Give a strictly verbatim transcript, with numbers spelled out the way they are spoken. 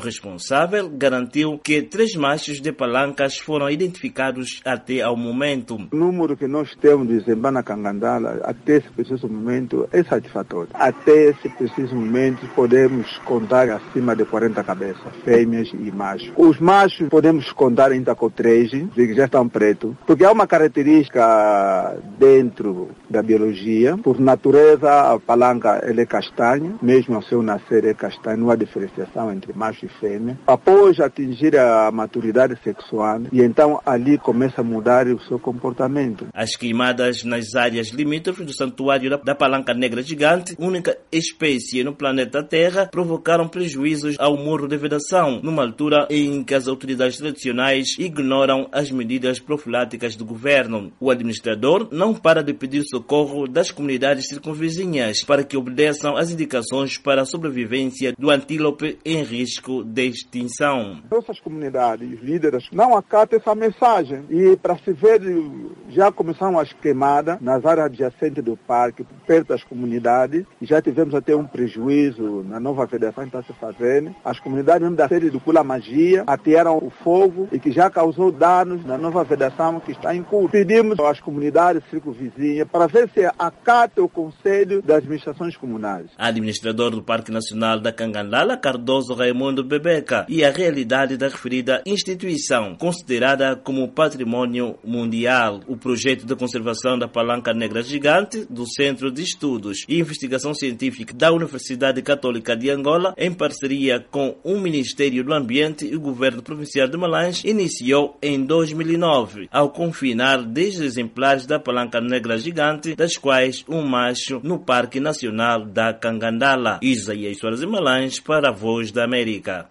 responsável garantiu que três machos de palancas foram identificados até ao momento. O número que nós temos de Zembana Cangandala até esse preciso momento é satisfatório. Até esse preciso momento podemos contar acima de quarenta cabeças, fêmeas e machos. Os machos podemos contar ainda com três, que já estão pretos, porque há uma característica dentro da biologia. Por natureza, a palanca ela é castanha, mesmo ao seu nascer é castanha, não há diferenciação entre macho e fêmea. Após atingir a maturidade sexual, e então ali começa a mudar o seu comportamento. As queimadas nas áreas limítrofes do santuário da, da palanca negra gigante, única espécie no planeta Terra, provocaram prejuízos ao morro de vedação, numa altura em que as autoridades tradicionais ignoram as medidas profiláticas do governo. O administrador não para de pedir socorro das comunidades circunvizinhas para que obedeçam às indicações para a sobrevivência do antílope em risco de extinção. Nossas comunidades, os líderes, não acatam essa mensagem e para se ver, já começaram as queimadas nas áreas adjacentes do parque, perto das comunidades, e já tivemos até um prejuízo na nova vedação que está se fazendo. As comunidades mesmo da série do Pula Magia atearam o fogo e que já causou danos na nova vedação que está em curso. Pedimos às comunidades circunvizinhas para ver se acata o conselho das administrações comunais. Administrador do Parque Nacional da Cangandala, Cardoso Raimundo Bebeca, e a realidade da referida instituição, considerada como patrimônio mundial. O projeto de conservação da palanca negra gigante do Centro de Estudos e Investigação Científica da Universidade Católica de Angola, em parceria com o Ministério do Ambiente e o Governo Provincial de Malanje, iniciou em dois mil e nove, ao confinar dez exemplares da palanca negra gigante, das quais um macho no Parque Nacional da Cangandala. Isaías Soares de Malanje para a Voz da América.